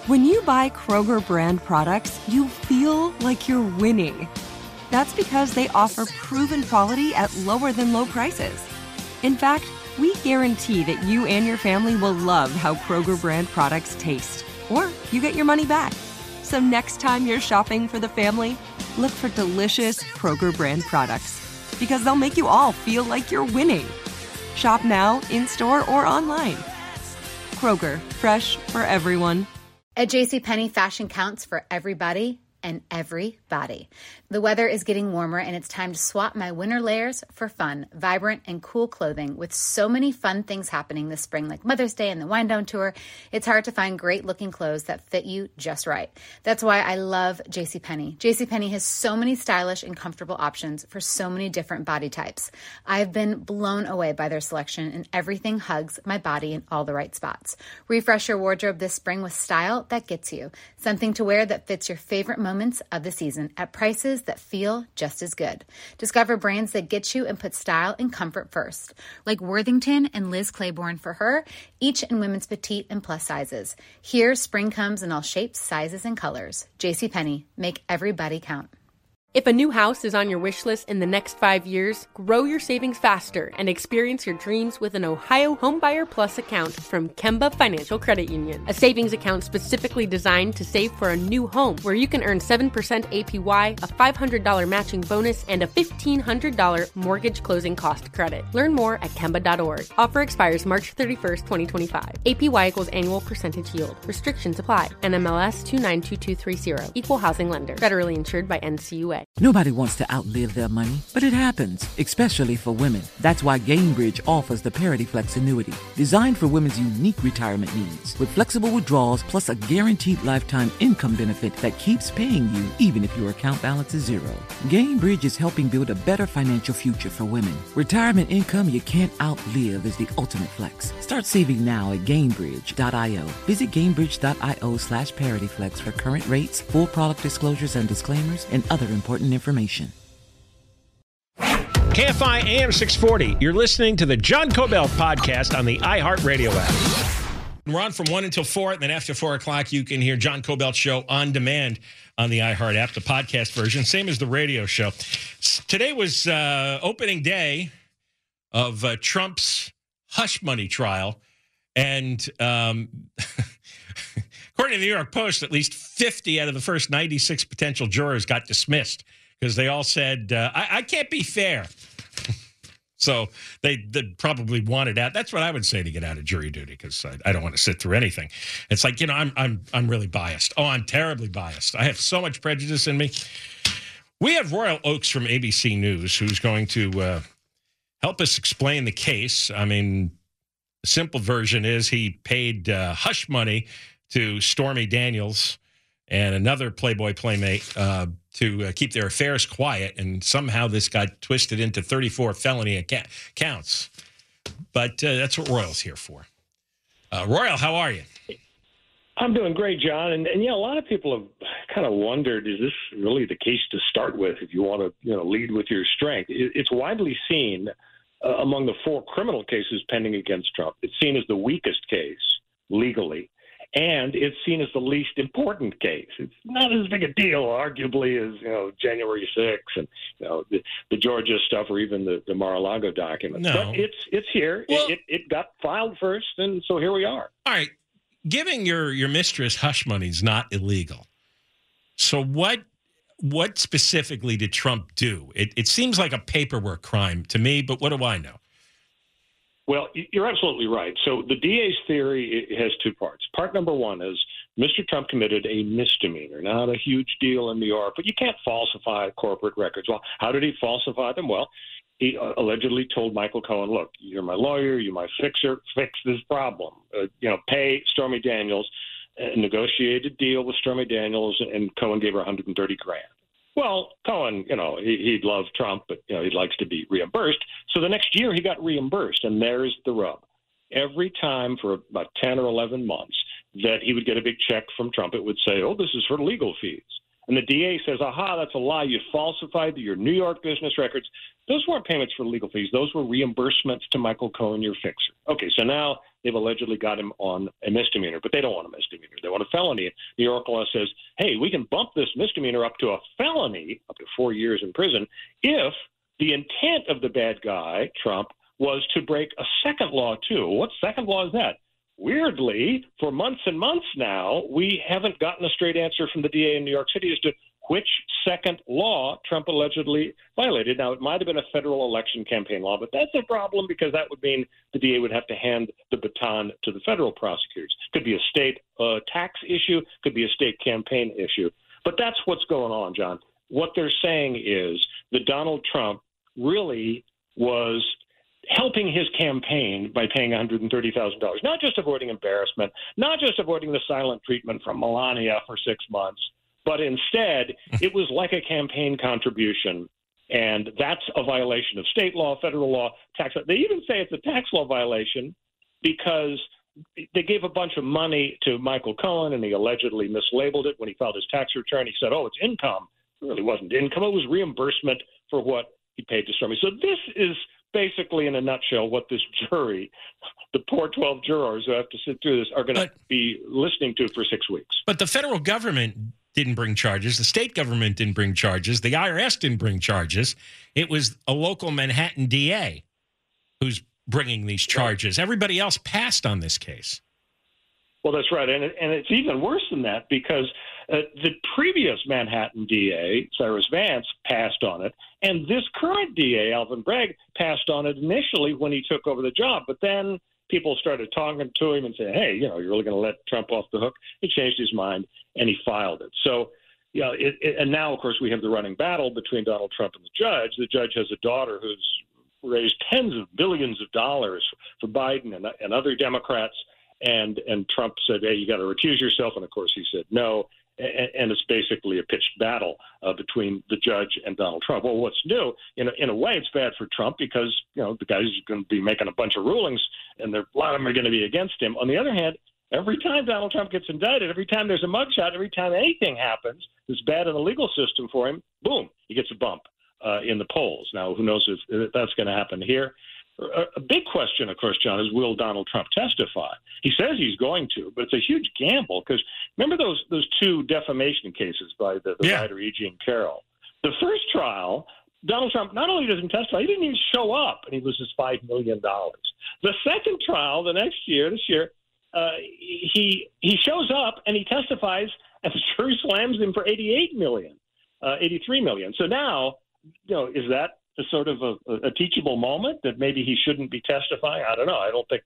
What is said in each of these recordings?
When you buy Kroger brand products, you feel like you're winning. That's because they offer proven quality at lower than low prices. In fact, we guarantee that you and your family will love how Kroger brand products taste, or you get your money back. So next time you're shopping for the family, look for delicious Kroger brand products, because they'll make you all feel like you're winning. Shop now, in-store, or online. Kroger, fresh for everyone. At JCPenney, fashion counts for everybody and everybody. The weather is getting warmer, and it's time to swap my winter layers for fun, vibrant, and cool clothing. With so many fun things happening this spring, like Mother's Day and the Wind Down Tour, it's hard to find great-looking clothes that fit you just right. That's why I love JCPenney. JCPenney has so many stylish and comfortable options for so many different body types. I've been blown away by their selection, and everything hugs my body in all the right spots. Refresh your wardrobe this spring with style that gets you. Something to wear that fits your favorite moments of the season at prices that feel just as good. Discover brands that get you and put style and comfort first, like Worthington and Liz Claiborne for her, each in women's petite and plus sizes. Here, spring comes in all shapes, sizes, and colors. JCPenney, make everybody count. If a new house is on your wish list in the next 5 years, grow your savings faster and experience your dreams with an Ohio Homebuyer Plus account from Kemba Financial Credit Union. A savings account specifically designed to save for a new home, where you can earn 7% APY, a $500 matching bonus, and a $1,500 mortgage closing cost credit. Learn more at Kemba.org. Offer expires March 31st, 2025. APY equals annual percentage yield. Restrictions apply. NMLS 292230. Equal housing lender. Federally insured by NCUA. Nobody wants to outlive their money, but it happens, especially for women. That's why Gainbridge offers the Parity Flex annuity, designed for women's unique retirement needs, with flexible withdrawals plus a guaranteed lifetime income benefit that keeps paying you even if your account balance is zero. Gainbridge is helping build a better financial future for women. Retirement income you can't outlive is the ultimate flex. Start saving now at Gainbridge.io. Visit Gainbridge.io/ParityFlex for current rates, full product disclosures and disclaimers, and other important information. KFI AM 640. You're listening to the John Kobylt podcast on the iHeartRadio app. We're on from 1 until 4, and then after 4 o'clock, you can hear John Kobylt Show on demand on the iHeart app, the podcast version, same as the radio show. Today was opening day of Trump's hush money trial, and according to the New York Post, at least 50 out of the first 96 potential jurors got dismissed because they all said, I can't be fair. So they probably wanted out. That's what I would say to get out of jury duty, because I don't want to sit through anything. It's like, I'm really biased. Oh, I'm terribly biased. I have so much prejudice in me. We have Royal Oakes from ABC News, who's going to help us explain the case. I mean, the simple version is he paid hush money to Stormy Daniels and another Playboy playmate to keep their affairs quiet, and somehow this got twisted into 34 felony counts. But that's what Royal's here for. Royal, how are you? I'm doing great, John. And a lot of people have kind of wondered, is this really the case to start with if you want to lead with your strength? It's widely seen among the 4 criminal cases pending against Trump. It's seen as the weakest case legally. And it's seen as the least important case. It's not as big a deal, arguably, as January 6th and the Georgia stuff, or even the Mar-a-Lago documents. No. But it's here. Well, it got filed first, and so here we are. All right, giving your mistress hush money is not illegal. So what specifically did Trump do? It seems like a paperwork crime to me, but what do I know? Well, you're absolutely right. So the DA's theory has 2 parts. Part number 1 is Mr. Trump committed a misdemeanor, not a huge deal in New York, but you can't falsify corporate records. Well, how did he falsify them? Well, he allegedly told Michael Cohen, look, you're my lawyer, you're my fixer, fix this problem. Pay Stormy Daniels, negotiate a deal with Stormy Daniels, and Cohen gave her $130,000. Well, Cohen, he'd love Trump, but, he likes to be reimbursed. So the next year he got reimbursed, and there's the rub. Every time for about 10 or 11 months that he would get a big check from Trump, it would say, oh, this is for legal fees. And the DA says, aha, that's a lie. You falsified your New York business records. Those weren't payments for legal fees. Those were reimbursements to Michael Cohen, your fixer. Okay, so now they've allegedly got him on a misdemeanor, but they don't want a misdemeanor. They want a felony. New York law says, hey, we can bump this misdemeanor up to a felony, up to 4 years in prison, if the intent of the bad guy, Trump, was to break a second law, too. What second law is that? Weirdly, for months and months now, we haven't gotten a straight answer from the DA in New York City as to which second law Trump allegedly violated. Now, it might have been a federal election campaign law, but that's a problem because that would mean the DA would have to hand the baton to the federal prosecutors. Could be a state tax issue, could be a state campaign issue. But that's what's going on, John. What they're saying is that Donald Trump really was helping his campaign by paying $130,000, not just avoiding embarrassment, not just avoiding the silent treatment from Melania for 6 months, but instead it was like a campaign contribution. And that's a violation of state law, federal law, tax law. They even say it's a tax law violation because they gave a bunch of money to Michael Cohen and he allegedly mislabeled it when he filed his tax return. He said, oh, it's income. It really wasn't income. It was reimbursement for what he paid to Stormy. So this is basically, in a nutshell, what this jury, the poor 12 jurors who have to sit through this, are going to be listening to for 6 weeks. But the federal government didn't bring charges. The state government didn't bring charges. The IRS didn't bring charges. It was a local Manhattan DA who's bringing these charges. Everybody else passed on this case. Well, that's right. And it's even worse than that because the previous Manhattan DA, Cyrus Vance, passed on it. And this current DA, Alvin Bragg, passed on it initially when he took over the job. But then people started talking to him and saying, hey, you know, you're really going to let Trump off the hook? He changed his mind and he filed it. So, you know, and now, of course, we have the running battle between Donald Trump and the judge. The judge has a daughter who's raised tens of billions of dollars for Biden and other Democrats. And Trump said, hey, you got to recuse yourself. And, of course, he said no. And it's basically a pitched battle between the judge and Donald Trump. Well, what's new, in a way, it's bad for Trump because, you know, the guy's going to be making a bunch of rulings, and a lot of them are going to be against him. On the other hand, every time Donald Trump gets indicted, every time there's a mugshot, every time anything happens that's bad in the legal system for him, boom, he gets a bump in the polls. Now, who knows if that's going to happen here? A big question, of course, John, is will Donald Trump testify? He says he's going to, but it's a huge gamble because remember those two defamation cases by the writer E. Jean Carroll? The first trial, Donald Trump not only doesn't testify, he didn't even show up, and he loses $5 million. The second trial, this year, he shows up and he testifies, and the jury slams him for $83 million. So now, you know, is that a sort of a teachable moment that maybe he shouldn't be testifying? I don't know. I don't think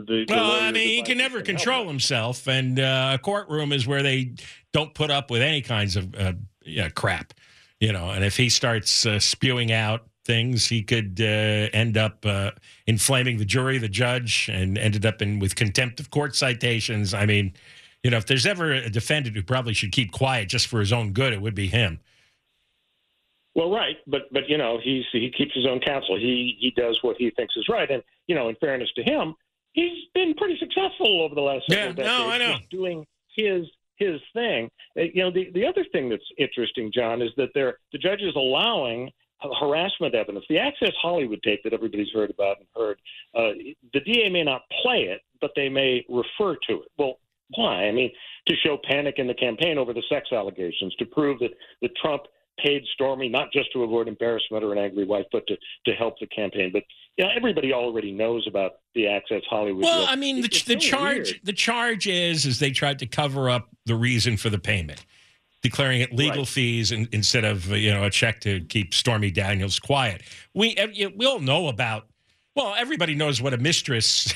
he can never control himself, and a courtroom is where they don't put up with any kinds of crap, you know. And if he starts spewing out things, he could end up inflaming the jury, the judge, and ended up with contempt of court citations. I mean, you know, if there's ever a defendant who probably should keep quiet just for his own good, it would be him. Well, right, but you know, he keeps his own counsel. He does what he thinks is right, and you know, in fairness to him, he's been pretty successful over the last several decades. No, I know. Just doing his thing. You know, the other thing that's interesting, John, is that the judge is allowing harassment evidence. The Access Hollywood tape that everybody's heard about and heard, the DA may not play it, but they may refer to it. Well, why? I mean, to show panic in the campaign over the sex allegations, to prove that Trump paid Stormy not just to avoid embarrassment or an angry wife, but to help the campaign. But you know, everybody already knows about the Access Hollywood. Well, I mean, the charge is they tried to cover up the reason for the payment, declaring it legal fees instead of a check to keep Stormy Daniels quiet. We all know about. Well, everybody knows what a mistress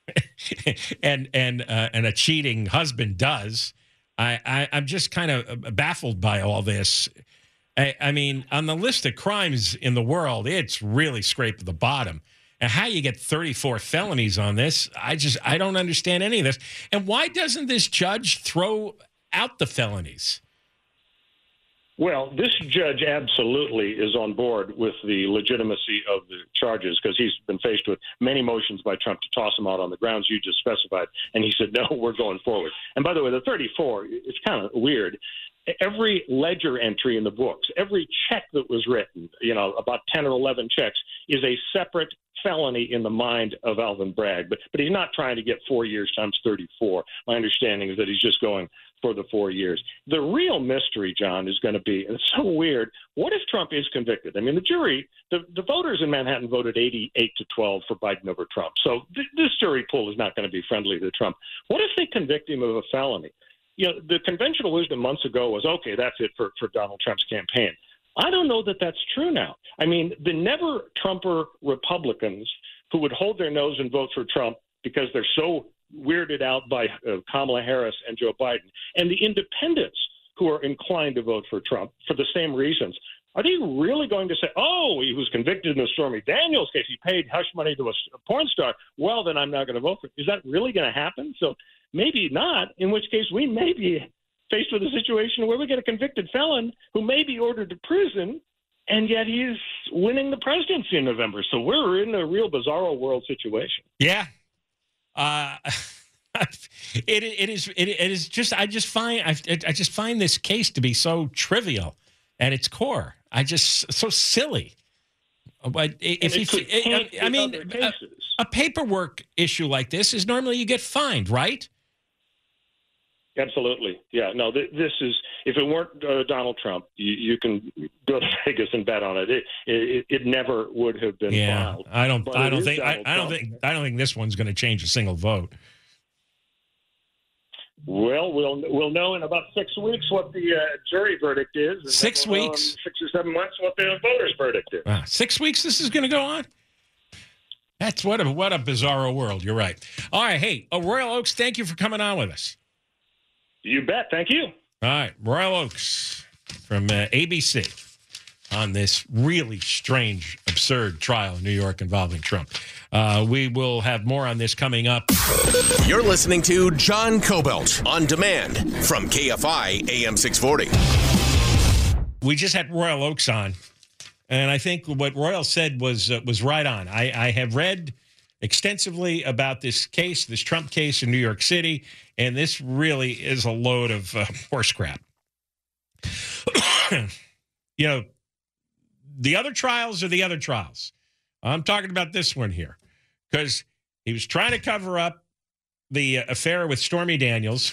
and a cheating husband does. I'm just kind of baffled by all this. I mean, on the list of crimes in the world, it's really scraped the bottom. And how you get 34 felonies on this, I don't understand any of this. And why doesn't this judge throw out the felonies? Well, this judge absolutely is on board with the legitimacy of the charges because he's been faced with many motions by Trump to toss them out on the grounds you just specified. And he said, no, we're going forward. And by the way, the 34, it's kind of weird. every ledger entry in the books, every check that was written, about 10 or 11 checks, is a separate felony in the mind of Alvin Bragg. But he's not trying to get 4 years times 34. My understanding is that he's just going for the 4 years. The real mystery, John, is going to be, and it's so weird, what if Trump is convicted? I mean, the jury, the voters in Manhattan voted 88-12 for Biden over Trump. So this jury pool is not going to be friendly to Trump. What if they convict him of a felony? The conventional wisdom months ago was, okay, that's it for Donald Trump's campaign. I don't know that that's true now. I mean, the never-Trumper Republicans who would hold their nose and vote for Trump because they're so weirded out by Kamala Harris and Joe Biden, and the independents who are inclined to vote for Trump for the same reasons, are they really going to say, oh, he was convicted in the Stormy Daniels case, he paid hush money to a porn star, well, then I'm not going to vote for him? Is that really going to happen? So maybe not, in which case we may be faced with a situation where we get a convicted felon who may be ordered to prison, and yet he's winning the presidency in November. So we're in a real bizarro world situation. Yeah. It is just, I just find this case to be so trivial at its core. So silly. But a paperwork issue like this is normally you get fined, right? Absolutely. Yeah. No, this is, if it weren't Donald Trump, you can go to Vegas and bet on it. It never would have been filed. I don't think this one's going to change a single vote. Well, we'll know in about 6 weeks what the jury verdict is. And 6 weeks? 6 or 7 months what the voters' verdict is. 6 weeks this is going to go on? That's what a bizarro world. You're right. All right. Hey, Royal Oaks, thank you for coming on with us. You bet. Thank you. All right. Royal Oaks from ABC on this really strange, absurd trial in New York involving Trump. We will have more on this coming up. You're listening to John Cobelt on demand from KFI AM 640. We just had Royal Oaks on, and I think what Royal said was right on. I have read extensively about this case, this Trump case in New York City, and this really is a load of horse crap. The other trials are the other trials. I'm talking about this one here because he was trying to cover up the affair with Stormy Daniels,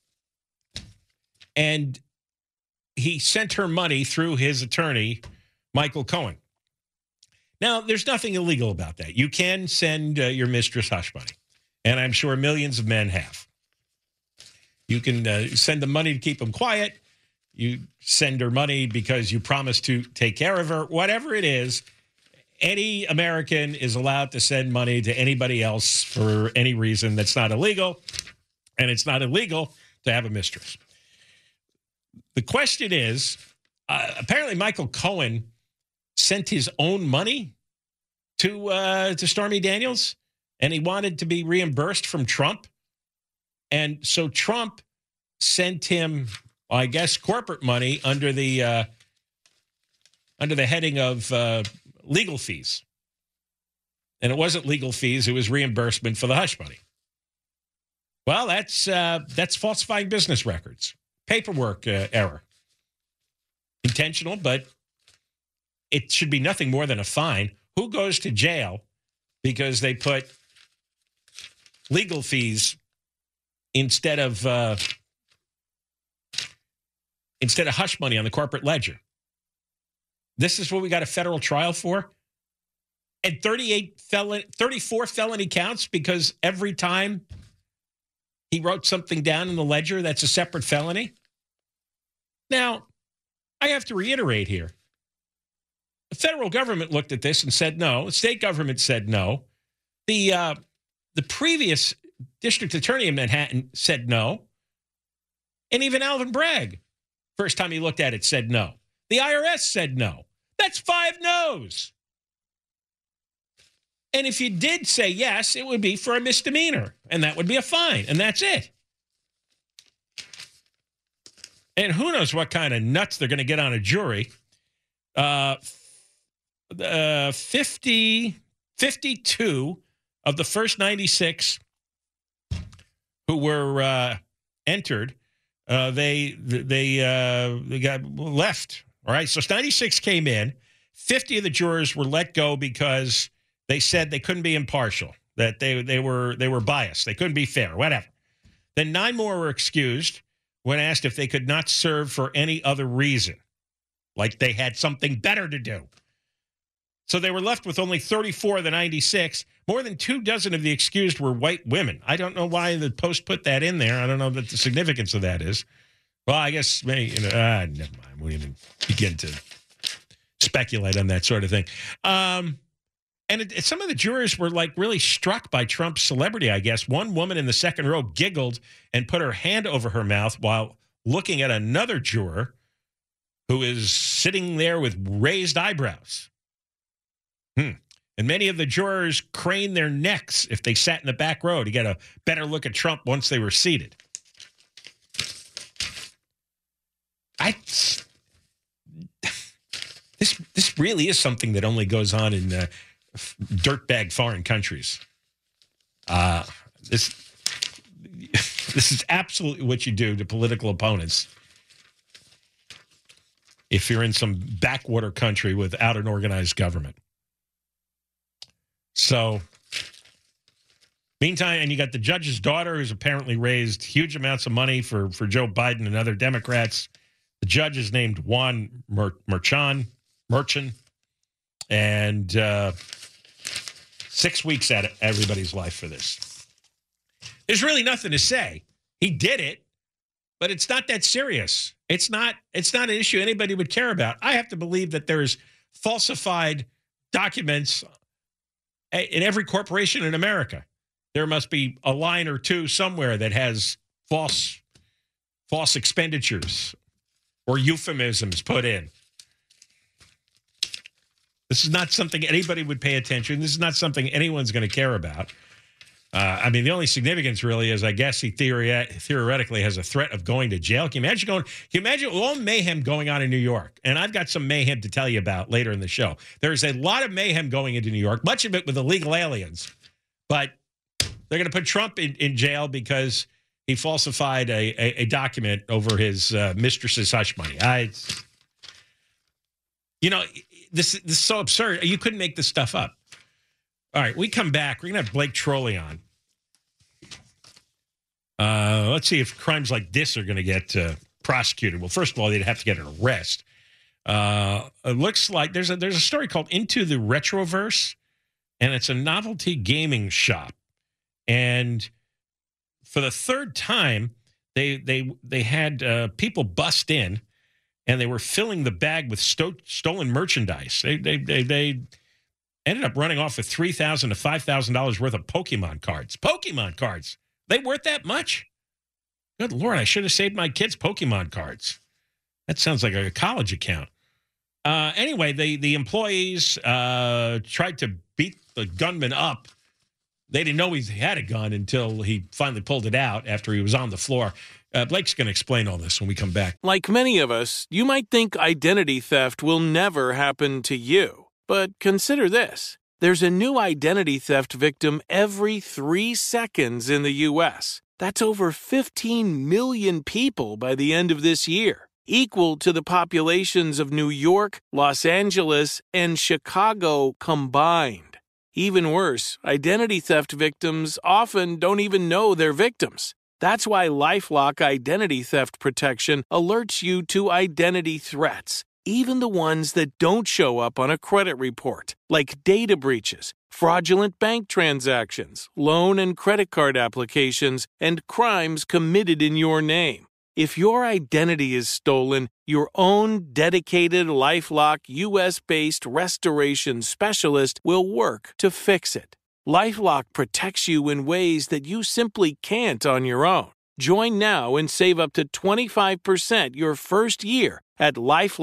and he sent her money through his attorney, Michael Cohen. Now, there's nothing illegal about that. You can send your mistress hush money, and I'm sure millions of men have. You can send them money to keep them quiet. You send her money because you promised to take care of her. Whatever it is, any American is allowed to send money to anybody else for any reason that's not illegal, and it's not illegal to have a mistress. The question is, apparently Michael Cohen sent his own money to Stormy Daniels, and he wanted to be reimbursed from Trump. And so Trump sent him, I guess, corporate money under the heading of legal fees. And it wasn't legal fees, it was reimbursement for the hush money. Well, that's falsifying business records. Paperwork error. Intentional, but it should be nothing more than a fine. Who goes to jail because they put legal fees instead of hush money on the corporate ledger? This is what we got a federal trial for? And 34 felony counts because every time he wrote something down in the ledger that's a separate felony? Now, I have to reiterate here. The federal government looked at this and said no. The state government said no. The previous district attorney in Manhattan said no. And even Alvin Bragg, first time he looked at it, said no. The IRS said no. That's 5 no's. And if you did say yes, it would be for a misdemeanor, and that would be a fine, and that's it. And who knows what kind of nuts they're going to get on a jury. 52 of the first 96 who were entered they got left. All right, so 96 came in. 50 of the jurors were let go because they said they couldn't be impartial, that they were biased, they couldn't be fair, whatever. Then 9 more were excused when asked if they could not serve for any other reason, like they had something better to do. So they were left with only 34 of the 96. More than 24 of the excused were white women. I don't know why the Post put that in there. I don't know what the significance of that is. Well, I guess maybe, never mind. We won't even begin to speculate on that sort of thing. And some of the jurors were like really struck by Trump's celebrity, I guess. One woman in the second row giggled and put her hand over her mouth while looking at another juror who is sitting there with raised eyebrows. And many of the jurors craned their necks if they sat in the back row to get a better look at Trump once they were seated. This really is something that only goes on in dirtbag foreign countries. This is absolutely what you do to political opponents if you're in some backwater country without an organized government. So, meantime, and you got the judge's daughter who's apparently raised huge amounts of money for Joe Biden and other Democrats. The judge is named Juan Merchan, and 6 weeks at everybody's life for this. There's really nothing to say. He did it, but it's not that serious. It's not an issue anybody would care about. I have to believe that there's falsified documents in every corporation in America. There must be a line or two somewhere that has false expenditures or euphemisms put in. This is not something anybody would pay attention. This is not something anyone's going to care about. The only significance really is, I guess, he theoretically has a threat of going to jail. Can you imagine all mayhem going on in New York? And I've got some mayhem to tell you about later in the show. There's a lot of mayhem going into New York, much of it with illegal aliens. But they're going to put Trump in jail because he falsified a document over his mistress's hush money. This is so absurd. You couldn't make this stuff up. All right, we come back. We're going to have Blake Trolley on. Let's see if crimes like this are going to get prosecuted. Well, first of all, they'd have to get an arrest. It looks like there's a story called Into the Retroverse, and it's a novelty gaming shop. And for the third time, they had people bust in, and they were filling the bag with stolen merchandise. They ended up running off with $3,000 to $5,000 worth of Pokemon cards. Pokemon cards. They worth that much? Good Lord, I should have saved my kids Pokemon cards. That sounds like a college account. Anyway, the employees tried to beat the gunman up. They didn't know he had a gun until he finally pulled it out after he was on the floor. Blake's going to explain all this when we come back. Like many of us, you might think identity theft will never happen to you. But consider this. There's a new identity theft victim every 3 seconds in the U.S. That's over 15 million people by the end of this year, equal to the populations of New York, Los Angeles, and Chicago combined. Even worse, identity theft victims often don't even know they're victims. That's why LifeLock Identity Theft Protection alerts you to identity threats, even the ones that don't show up on a credit report, like data breaches, fraudulent bank transactions, loan and credit card applications, and crimes committed in your name. If your identity is stolen, your own dedicated LifeLock U.S.-based restoration specialist will work to fix it. LifeLock protects you in ways that you simply can't on your own. Join now and save up to 25% your first year at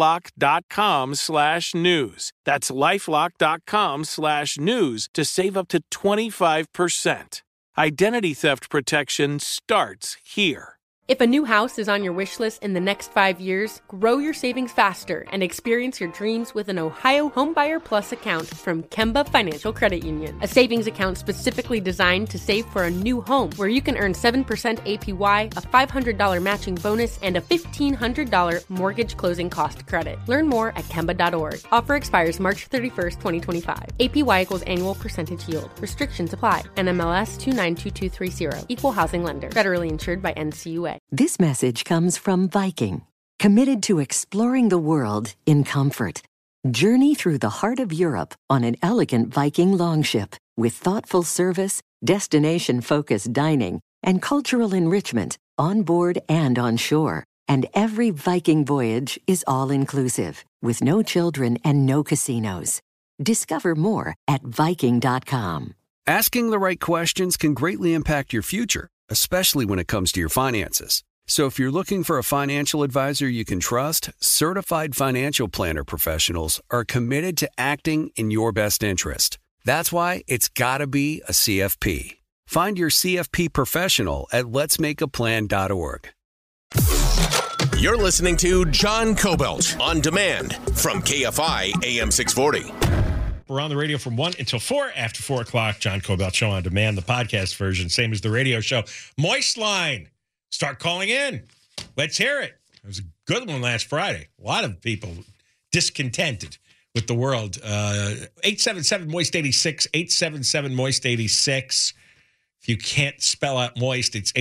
LifeLock.com/news. That's LifeLock.com/news to save up to 25%. Identity theft protection starts here. If a new house is on your wish list in the next 5 years, grow your savings faster and experience your dreams with an Ohio Homebuyer Plus account from Kemba Financial Credit Union. A savings account specifically designed to save for a new home where you can earn 7% APY, a $500 matching bonus, and a $1,500 mortgage closing cost credit. Learn more at Kemba.org. Offer expires March 31st, 2025. APY equals annual percentage yield. Restrictions apply. NMLS 292230. Equal housing lender. Federally insured by NCUA. This message comes from Viking, committed to exploring the world in comfort. Journey through the heart of Europe on an elegant Viking longship with thoughtful service, destination-focused dining, and cultural enrichment on board and on shore. And every Viking voyage is all-inclusive, with no children and no casinos. Discover more at Viking.com. Asking the right questions can greatly impact your future, especially when it comes to your finances. So if you're looking for a financial advisor you can trust, certified financial planner professionals are committed to acting in your best interest. That's why it's got to be a CFP. Find your CFP professional at letsmakeaplan.org. You're listening to John Cobelt on demand from KFI AM 640. We're on the radio from 1 until 4. After 4 o'clock, John Cobelt Show on demand, the podcast version, same as the radio show. Moist Line, start calling in. Let's hear it. It was a good one last Friday. A lot of people discontented with the world. 877-MOIST-86, 877-MOIST-86. If you can't spell out moist, it's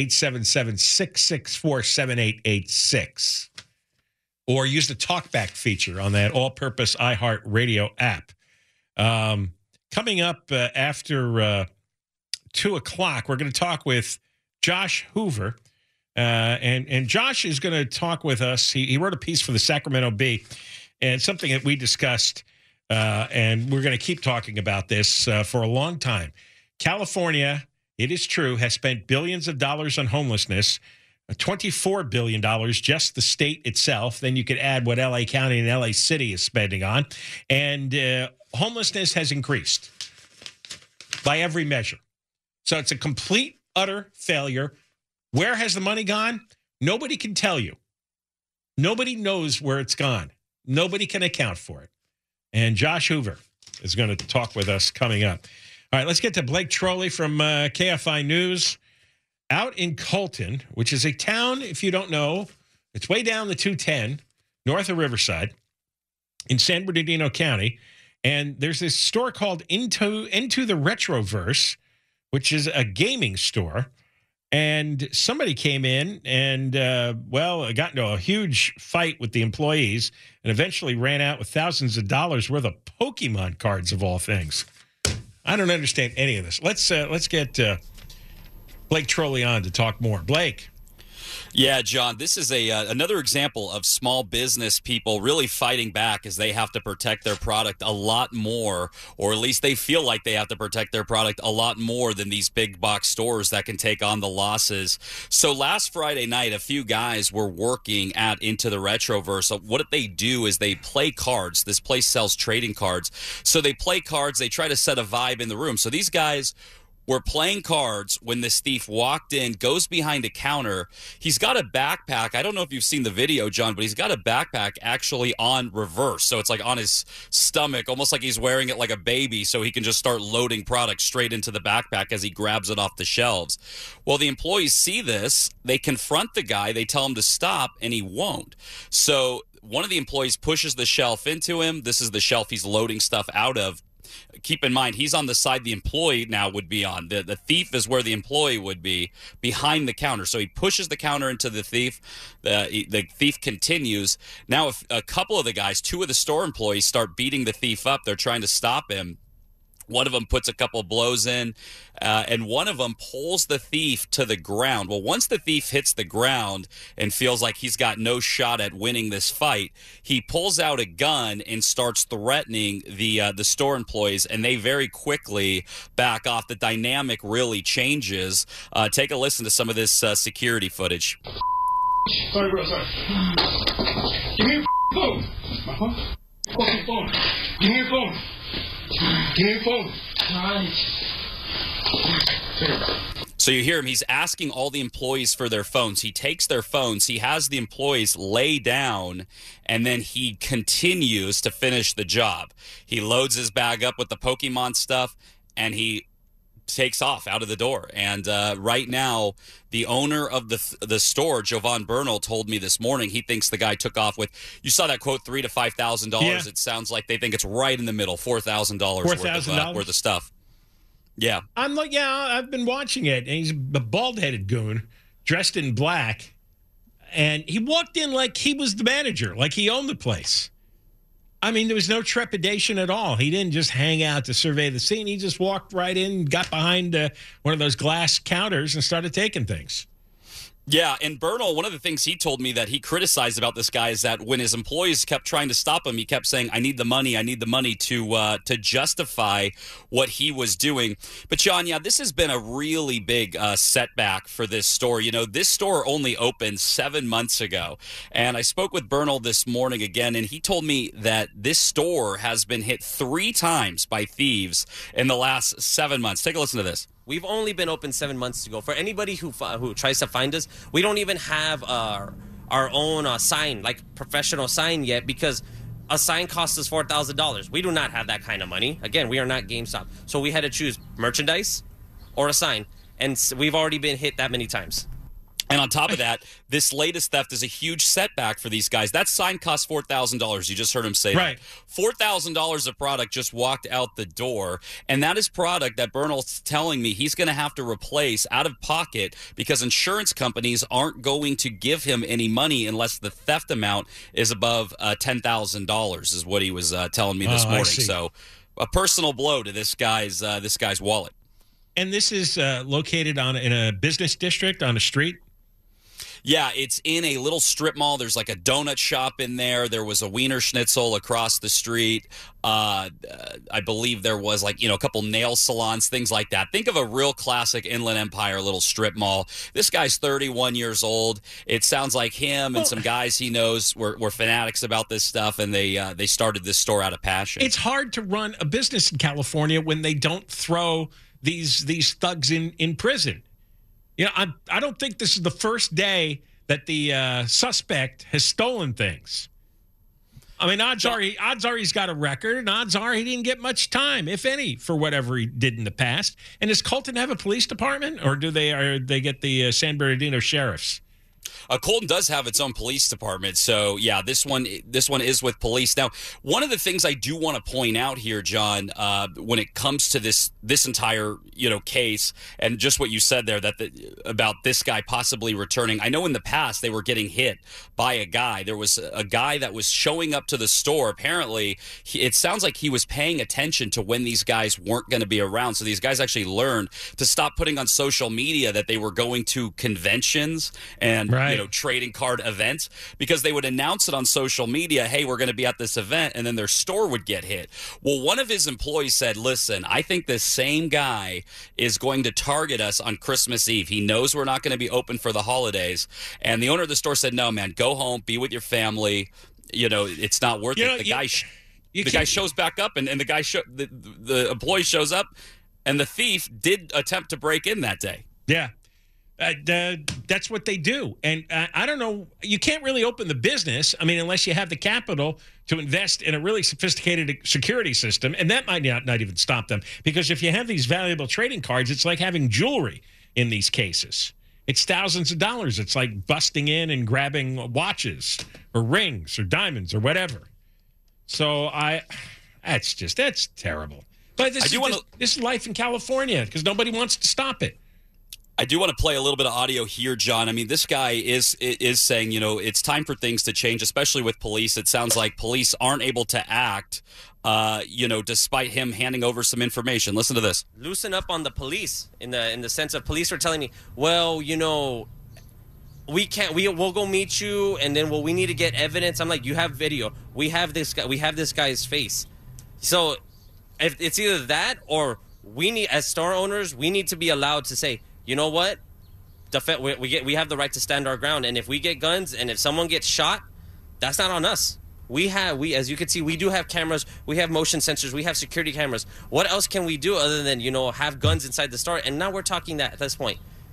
877-664-7886. Or use the talkback feature on that all-purpose iHeart Radio app. Coming up after 2 o'clock, we're going to talk with Josh Hoover. And Josh is going to talk with us. He wrote a piece for the Sacramento Bee, and something that we discussed, and we're going to keep talking about this for a long time. California, it is true, has spent billions of dollars on homelessness, $24 billion, just the state itself. Then you could add what L.A. County and L.A. City is spending on. And homelessness has increased by every measure. So it's a complete, utter failure. Where has the money gone? Nobody can tell you. Nobody knows where it's gone. Nobody can account for it. And Josh Hoover is going to talk with us coming up. All right, let's get to Blake Trolley from KFI News. Out in Colton, which is a town, if you don't know, it's way down the 210, north of Riverside, in San Bernardino County. And there's this store called Into the Retroverse, which is a gaming store. And somebody came in and, got into a huge fight with the employees and eventually ran out with thousands of dollars worth of Pokemon cards, of all things. I don't understand any of this. Let's get Blake Trolley on to talk more. Blake. Yeah, John, this is another example of small business people really fighting back as they have to protect their product a lot more, or at least they feel like they have to protect their product a lot more than these big box stores that can take on the losses. So last Friday night, a few guys were working at Into the Retroverse. So what they do is they play cards. This place sells trading cards. So they play cards. They try to set a vibe in the room. So these guys were playing cards when this thief walked in, goes behind a counter. He's got a backpack. I don't know if you've seen the video, John, but he's got a backpack actually on reverse. So it's like on his stomach, almost like he's wearing it like a baby, so he can just start loading products straight into the backpack as he grabs it off the shelves. Well, the employees see this. They confront the guy. They tell him to stop, and he won't. So one of the employees pushes the shelf into him. This is the shelf he's loading stuff out of. Keep in mind, he's on the side the employee now would be on. The thief is where the employee would be, behind the counter. So he pushes the counter into the thief. The thief continues. Now, if a couple of the guys, two of the store employees, start beating the thief up, they're trying to stop him. One of them puts a couple blows in, and one of them pulls the thief to the ground. Well, once the thief hits the ground and feels like he's got no shot at winning this fight, he pulls out a gun and starts threatening the store employees, and they very quickly back off. The dynamic really changes. Take a listen to some of this security footage. Sorry, bro, sorry. Give me your phone. Fucking phone. Give me your phone. Give me your phone. Nice. So So you hear him. He's asking all the employees for their phones. He takes their phones. He has the employees lay down, and then he continues to finish the job. He loads his bag up with the Pokemon stuff, and he takes off out of the door. And right now, the owner of the store, Jovan Bernal, told me this morning he thinks the guy took off with, you saw that quote, $3,000 to $5,000. Yeah. It sounds like they think it's right in the middle, $4,000 worth of stuff. Yeah. I'm like, yeah, I've been watching it. And he's a bald-headed goon dressed in black. And he walked in like he was the manager, like he owned the place. I mean, there was no trepidation at all. He didn't just hang out to survey the scene. He just walked right in, got behind one of those glass counters and started taking things. Yeah, and Bernal, one of the things he told me that he criticized about this guy is that when his employees kept trying to stop him, he kept saying, I need the money to justify what he was doing. But, John, yeah, this has been a really big setback for this store. You know, this store only opened 7 months ago, and I spoke with Bernal this morning again, and he told me that this store has been hit 3 times by thieves in the last 7 months. Take a listen to this. We've only been open 7 months ago. For anybody who tries to find us, we don't even have our own sign, like professional sign yet, because a sign costs us $4,000. We do not have that kind of money. Again, we are not GameStop. So we had to choose merchandise or a sign, and we've already been hit that many times. And on top of that, this latest theft is a huge setback for these guys. That sign cost $4,000. You just heard him say right. That. $4,000 of product just walked out the door. And that is product that Bernal's telling me he's going to have to replace out of pocket because insurance companies aren't going to give him any money unless the theft amount is above $10,000 is what he was telling me this morning. So a personal blow to this guy's wallet. And this is located in a business district on a street? Yeah, it's in a little strip mall. There's like a donut shop in there. There was a Wiener Schnitzel across the street. I believe there was a couple nail salons, things like that. Think of a real classic Inland Empire little strip mall. This guy's 31 years old. It sounds like him and some guys he knows were fanatics about this stuff, and they started this store out of passion. It's hard to run a business in California when they don't throw these thugs in prison. You know, I don't think this is the first day that the suspect has stolen things. I mean, odds are he's got a record, and odds are he didn't get much time, if any, for whatever he did in the past. And does Colton have a police department, or do they get the San Bernardino sheriffs? Colton does have its own police department, so yeah, this one is with police. Now, one of the things I do want to point out here, John, when it comes to this entire case, and just what you said there about this guy possibly returning. I know in the past they were getting hit by a guy. There was a guy that was showing up to the store. Apparently, it sounds like he was paying attention to when these guys weren't going to be around. So these guys actually learned to stop putting on social media that they were going to conventions and trading card events, because they would announce it on social media, hey, we're going to be at this event, and then their store would get hit. Well, one of his employees said, listen, I think this same guy is going to target us on Christmas Eve. He knows we're not going to be open for the holidays. And the owner of the store said, no, man, go home, be with your family. It's not worth it. The guy shows back up, and the employee shows up, and the thief did attempt to break in that day. Yeah. That's what they do. And I don't know, you can't really open the business, unless you have the capital to invest in a really sophisticated security system, and that might not even stop them. Because if you have these valuable trading cards, it's like having jewelry in these cases. It's thousands of dollars. It's like busting in and grabbing watches or rings or diamonds or whatever. So that's terrible. But this is life in California because nobody wants to stop it. I do want to play a little bit of audio here, John. I mean, this guy is saying, it's time for things to change, especially with police. It sounds like police aren't able to act, despite him handing over some information. Listen to this. Loosen up on the police in the sense of police are telling me, well, we'll go meet you, and then we need to get evidence. I'm like, you have video. We have this guy's face. So if it's either that or we need, as store owners, we need to be allowed to say, you know what? We have the right to stand our ground, and if we get guns and if someone gets shot, that's not on us. We as you can see, we do have cameras, we have motion sensors, we have security cameras. What else can we do other than have guns inside the store? And now we're talking that at this point.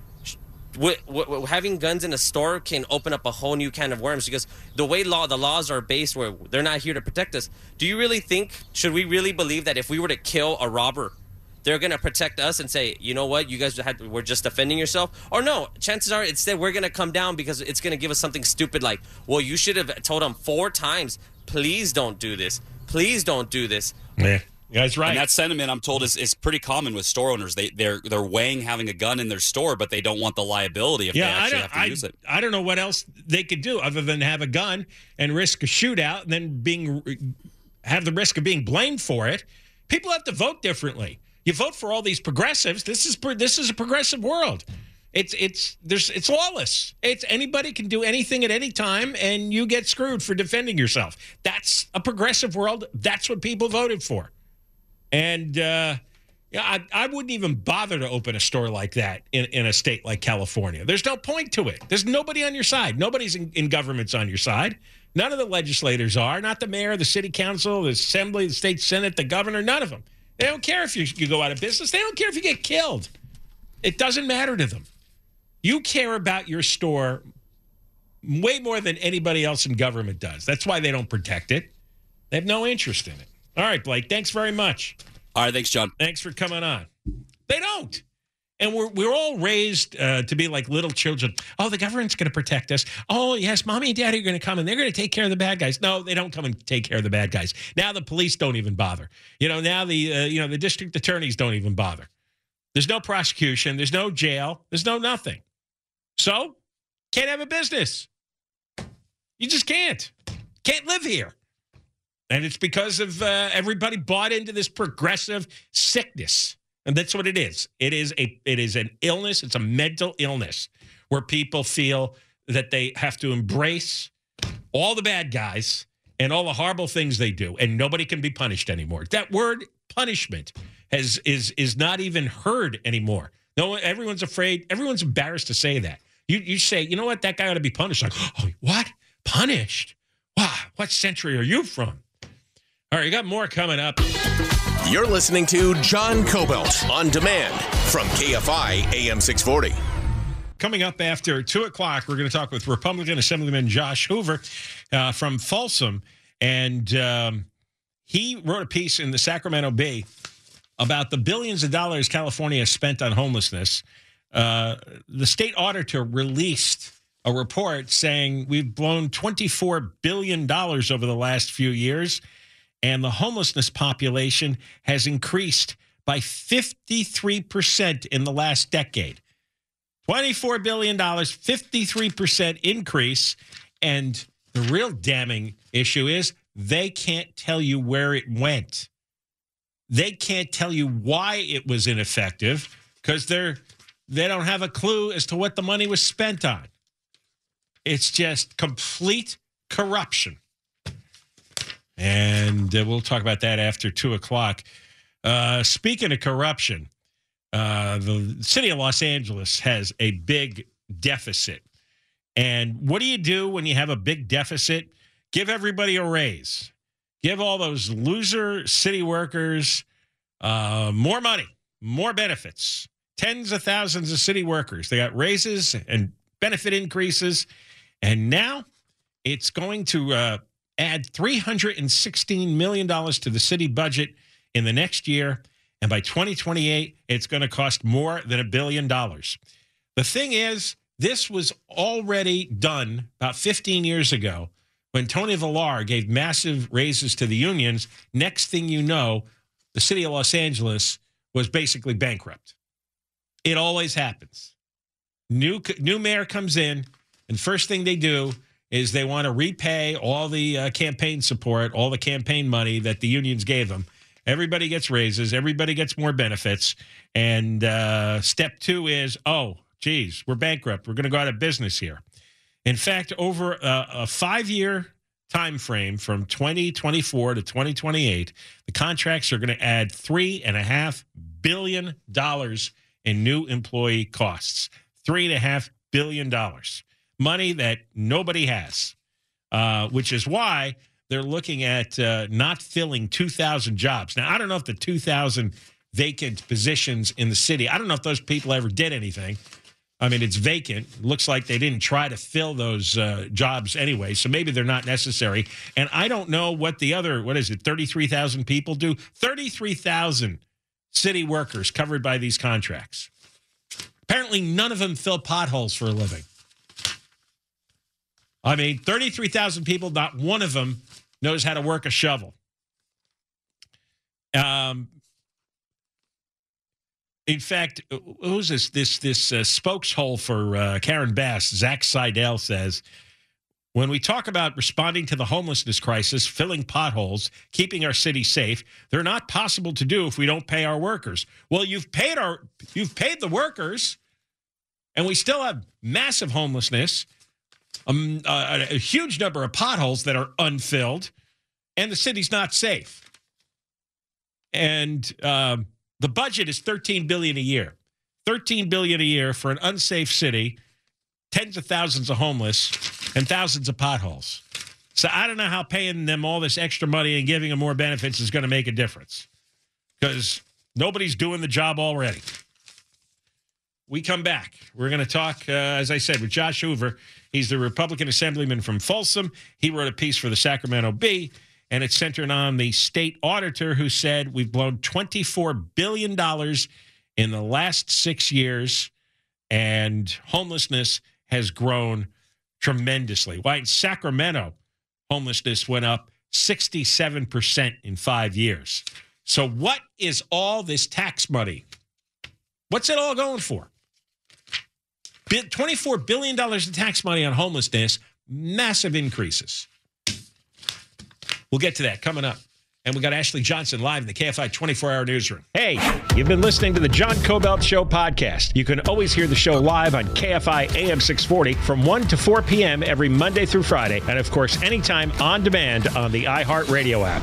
having guns in a store can open up a whole new can of worms, because the way the laws are based, where they're not here to protect us. Do you really think, should we really believe that if we were to kill a robber, they're going to protect us and say, you know what, you guys were just defending yourself? Or no, chances are instead we're going to come down because it's going to give us something stupid like, well, you should have told them 4 times, please don't do this. Please don't do this. Yeah. That's right. And that sentiment, I'm told, is pretty common with store owners. They're weighing having a gun in their store, but they don't want the liability if they actually have to use it. I don't know what else they could do other than have a gun and risk a shootout and then have the risk of being blamed for it. People have to vote differently. You vote for all these progressives. This is a progressive world. It's lawless. Anybody can do anything at any time, and you get screwed for defending yourself. That's a progressive world. That's what people voted for. And I wouldn't even bother to open a store like that in a state like California. There's no point to it. There's nobody on your side. Nobody's in government's on your side. None of the legislators are. Not the mayor, the city council, the assembly, the state senate, the governor. None of them. They don't care if you go out of business. They don't care if you get killed. It doesn't matter to them. You care about your store way more than anybody else in government does. That's why they don't protect it. They have no interest in it. All right, Blake, thanks very much. All right, thanks, John. Thanks for coming on. They don't. And we're all raised to be like little children. Oh, the government's going to protect us. Oh, yes, mommy and daddy are going to come, and they're going to take care of the bad guys. No, they don't come and take care of the bad guys. Now the police don't even bother. Now the district attorneys don't even bother. There's no prosecution. There's no jail. There's no nothing. So, can't have a business. You just can't. Can't live here. And it's because of everybody bought into this progressive sickness. And that's what it is. It is an illness. It's a mental illness where people feel that they have to embrace all the bad guys and all the horrible things they do, and nobody can be punished anymore. That word punishment is not even heard anymore. No, everyone's afraid. Everyone's embarrassed to say that. You say, you know what, that guy ought to be punished. Like, oh, what? Punished? Wow, what century are you from? All right, you got more coming up. You're listening to John Cobelt on demand from KFI AM 640. Coming up after 2 o'clock, we're going to talk with Republican Assemblyman Josh Hoover from Folsom. And he wrote a piece in the Sacramento Bee about the billions of dollars California has spent on homelessness. The state auditor released a report saying we've blown $24 billion over the last few years. And the homelessness population has increased by 53% in the last decade. $24 billion, 53% increase. And the real damning issue is they can't tell you where it went. They can't tell you why it was ineffective because they don't have a clue as to what the money was spent on. It's just complete corruption. And we'll talk about that after 2 o'clock. Speaking of corruption, the city of Los Angeles has a big deficit. And what do you do when you have a big deficit? Give everybody a raise. Give all those loser city workers more money, more benefits. Tens of thousands of city workers. They got raises and benefit increases. And now it's going to add $316 million to the city budget in the next year. And by 2028, it's going to cost more than $1 billion. The thing is, this was already done about 15 years ago when Tony Villar gave massive raises to the unions. Next thing you know, the city of Los Angeles was basically bankrupt. It always happens. New mayor comes in, and first thing they do is they want to repay all the campaign support, all the campaign money that the unions gave them. Everybody gets raises. Everybody gets more benefits. And step 2 is, oh, geez, we're bankrupt. We're going to go out of business here. In fact, over a 5-year time frame from 2024 to 2028, the contracts are going to add $3.5 billion in new employee costs. $3.5 billion. Money that nobody has, which is why they're looking at not filling 2,000 jobs. Now, I don't know if the 2,000 vacant positions in the city, I don't know if those people ever did anything. I mean, it's vacant. Looks like they didn't try to fill those jobs anyway, so maybe they're not necessary. And I don't know what the other, 33,000 people do? 33,000 city workers covered by these contracts. Apparently, none of them fill potholes for a living. I mean, 33,000 people, not one of them knows how to work a shovel. In fact, who's this spokeshole for Karen Bass, Zach Seidel, says, when we talk about responding to the homelessness crisis, filling potholes, keeping our city safe, they're not possible to do if we don't pay our workers. Well, you've paid the workers, and we still have massive homelessness, a huge number of potholes that are unfilled, and the city's not safe. And the budget is $13 billion a year. $13 billion a year for an unsafe city, tens of thousands of homeless, and thousands of potholes. So I don't know how paying them all this extra money and giving them more benefits is going to make a difference, because nobody's doing the job already. We come back. We're going to talk, as I said, with Josh Hoover. He's the Republican assemblyman from Folsom. He wrote a piece for the Sacramento Bee, and it's centered on the state auditor who said we've blown $24 billion in the last 6 years, and homelessness has grown tremendously. Why in Sacramento, homelessness went up 67% in 5 years. So what is all this tax money? What's it all going for? $24 billion in tax money on homelessness, massive increases. We'll get to that coming up. And we got Ashley Johnson live in the KFI 24-hour newsroom. Hey, you've been listening to the John Cobelt Show podcast. You can always hear the show live on KFI AM 640 from 1 to 4 p.m. every Monday through Friday. And, of course, anytime on demand on the iHeartRadio app.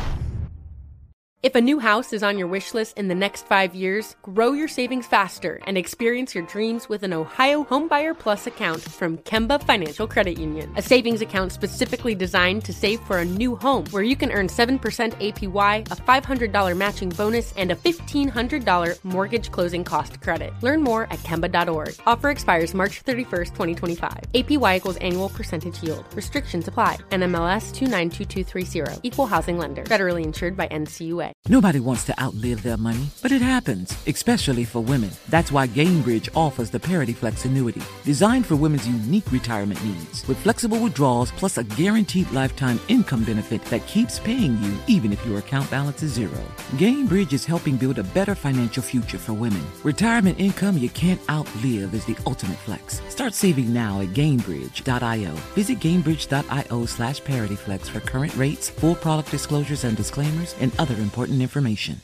If a new house is on your wish list in the next 5 years, grow your savings faster and experience your dreams with an Ohio Homebuyer Plus account from Kemba Financial Credit Union. A savings account specifically designed to save for a new home, where you can earn 7% APY, a $500 matching bonus, and a $1,500 mortgage closing cost credit. Learn more at Kemba.org. Offer expires March 31st, 2025. APY equals annual percentage yield. Restrictions apply. NMLS 292230. Equal housing lender. Federally insured by NCUA. Nobody wants to outlive their money, but it happens, especially for women. That's why Gainbridge offers the Parity Flex annuity, designed for women's unique retirement needs, with flexible withdrawals plus a guaranteed lifetime income benefit that keeps paying you even if your account balance is zero. Gainbridge is helping build a better financial future for women. Retirement income you can't outlive is the ultimate flex. Start saving now at Gainbridge.io. Visit Gainbridge.io/ParityFlex for current rates, full product disclosures and disclaimers, and other important information.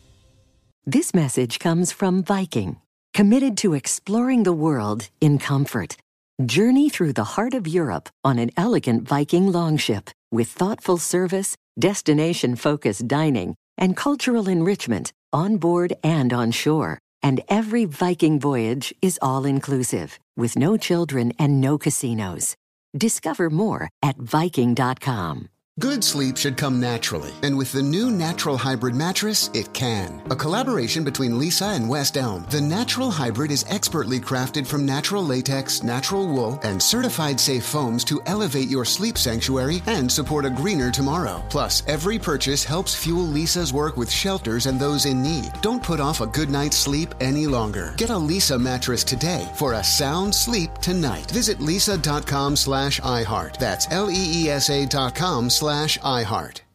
This message comes from Viking, committed to exploring the world in comfort. Journey through the heart of Europe on an elegant Viking longship with thoughtful service, destination-focused dining, and cultural enrichment on board and on shore. And every Viking voyage is all-inclusive, with no children and no casinos. Discover more at Viking.com. Good sleep should come naturally, and with the new Natural Hybrid mattress, it can. A collaboration between Lisa and West Elm, the Natural Hybrid is expertly crafted from natural latex, natural wool, and certified safe foams to elevate your sleep sanctuary and support a greener tomorrow. Plus, every purchase helps fuel Lisa's work with shelters and those in need. Don't put off a good night's sleep any longer. Get a Lisa mattress today for a sound sleep tonight. Visit lisa.com/iHeart. That's LEESA.com/iHeart.